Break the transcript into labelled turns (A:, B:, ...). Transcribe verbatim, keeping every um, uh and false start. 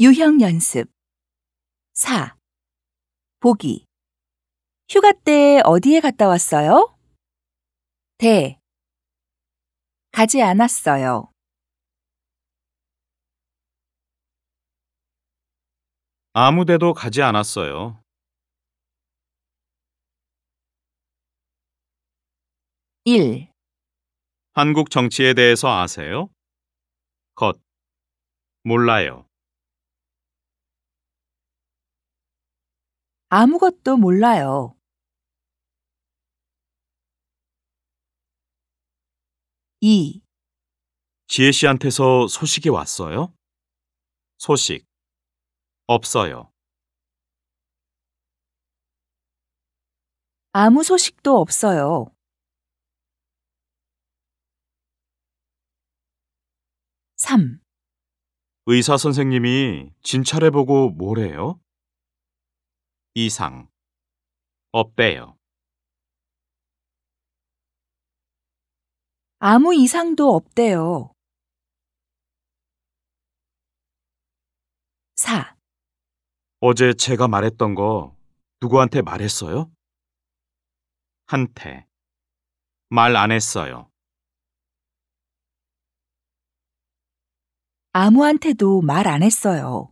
A: 유형 연습. 사. 보기. 휴가 때 어디에 갔다 왔어요? 대. 가지 않았어요.
B: 아무 데도 가지 않았어요.
A: 일.
B: 한국 정치에 대해서 아세요? 겉. 몰라요.
A: 아무것도 몰라요. 이.
B: 지혜 씨한테서 소식이 왔어요? 소식. 없어요.
A: 아무 소식도 없어요. 삼.
B: 의사 선생님이 진찰해 보고 뭐래요? 이상. 없대요.
A: 아무 이상도 없대요. 사.
B: 어제 제가 말했던 거 누구한테 말했어요? 한테. 말 안 했어요.
A: 아무한테도 말 안 했어요.